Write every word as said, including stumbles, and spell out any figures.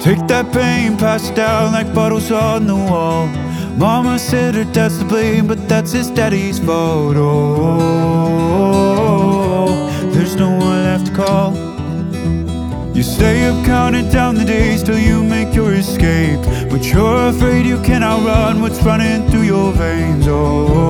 Take that pain, pass it down like bottles on the wall. Mama said her dad's to blame, but that's his daddy's fault. Oh, there's no one left to call. You stay up counting down the days till you make your escape, but you're afraid you cannot run what's running through your veins. Oh,